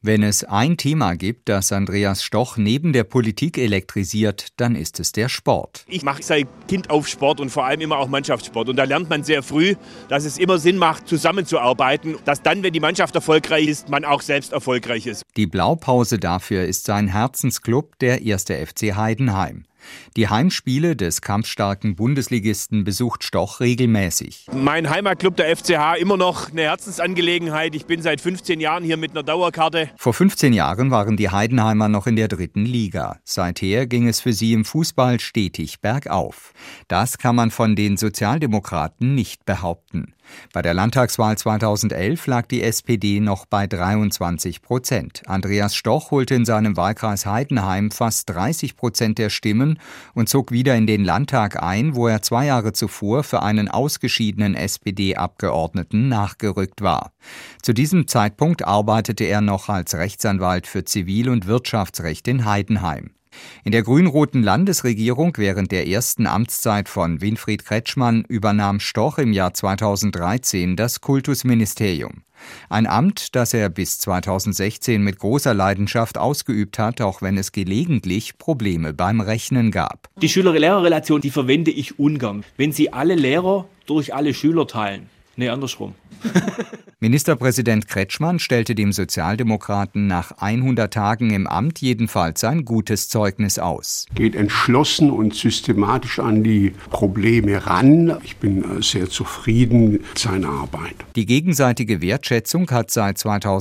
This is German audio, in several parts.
Wenn es ein Thema gibt, das Andreas Stoch neben der Politik elektrisiert, dann ist es der Sport. Ich mache seit Kind auf Sport und vor allem immer auch Mannschaftssport. Und da lernt man sehr früh, dass es immer Sinn macht, zusammenzuarbeiten. Dass dann, wenn die Mannschaft erfolgreich ist, man auch selbst erfolgreich ist. Die Blaupause dafür ist sein Herzensclub, der 1. FC Heidenheim. Die Heimspiele des kampfstarken Bundesligisten besucht Stoch regelmäßig. Mein Heimatclub, der FCH, immer noch eine Herzensangelegenheit. Ich bin seit 15 Jahren hier mit einer Dauerkarte. Vor 15 Jahren waren die Heidenheimer noch in der 3. Liga. Seither ging es für sie im Fußball stetig bergauf. Das kann man von den Sozialdemokraten nicht behaupten. Bei der Landtagswahl 2011 lag die SPD noch bei 23%. Andreas Stoch holte in seinem Wahlkreis Heidenheim fast 30% der Stimmen und zog wieder in den Landtag ein, wo er 2 Jahre zuvor für einen ausgeschiedenen SPD-Abgeordneten nachgerückt war. Zu diesem Zeitpunkt arbeitete er noch als Rechtsanwalt für Zivil- und Wirtschaftsrecht in Heidenheim. In der grün-roten Landesregierung während der ersten Amtszeit von Winfried Kretschmann übernahm Stoch im Jahr 2013 das Kultusministerium. Ein Amt, das er bis 2016 mit großer Leidenschaft ausgeübt hat, auch wenn es gelegentlich Probleme beim Rechnen gab. Die Schüler-Lehrer-Relation, die verwende ich ungern. Wenn Sie alle Lehrer durch alle Schüler teilen. Nee, andersrum. Ministerpräsident Kretschmann stellte dem Sozialdemokraten nach 100 Tagen im Amt jedenfalls ein gutes Zeugnis aus. Geht entschlossen und systematisch an die Probleme ran. Ich bin sehr zufrieden mit seiner Arbeit. Die gegenseitige Wertschätzung hat seit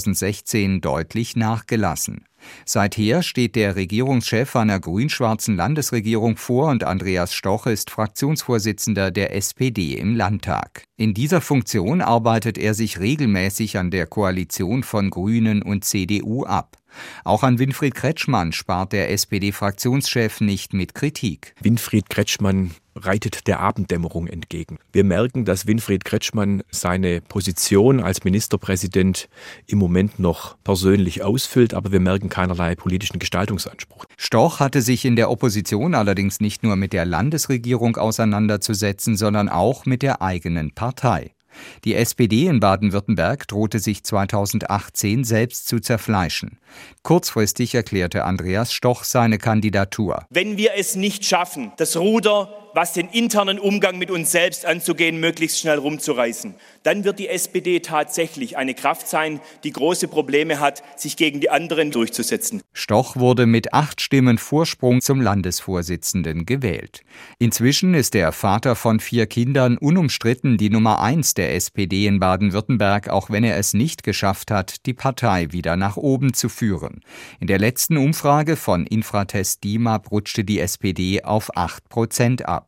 2016 deutlich nachgelassen. Seither steht der Regierungschef einer grün-schwarzen Landesregierung vor und Andreas Stoch ist Fraktionsvorsitzender der SPD im Landtag. In dieser Funktion arbeitet er sich regelmäßig an der Koalition von Grünen und CDU ab. Auch an Winfried Kretschmann spart der SPD-Fraktionschef nicht mit Kritik. Winfried Kretschmann reitet der Abenddämmerung entgegen. Wir merken, dass Winfried Kretschmann seine Position als Ministerpräsident im Moment noch persönlich ausfüllt, aber wir merken keinerlei politischen Gestaltungsanspruch. Stoch hatte sich in der Opposition allerdings nicht nur mit der Landesregierung auseinanderzusetzen, sondern auch mit der eigenen Partei. Die SPD in Baden-Württemberg drohte sich 2018 selbst zu zerfleischen. Kurzfristig erklärte Andreas Stoch seine Kandidatur. Wenn wir es nicht schaffen, das Ruder, was den internen Umgang mit uns selbst anzugehen, möglichst schnell rumzureißen, dann wird die SPD tatsächlich eine Kraft sein, die große Probleme hat, sich gegen die anderen durchzusetzen. Stoch wurde mit 8 Stimmen Vorsprung zum Landesvorsitzenden gewählt. Inzwischen ist der Vater von 4 Kindern unumstritten die Nummer 1 der SPD in Baden-Württemberg, auch wenn er es nicht geschafft hat, die Partei wieder nach oben zu führen. In der letzten Umfrage von Infratest DIMAP rutschte die SPD auf 8% ab.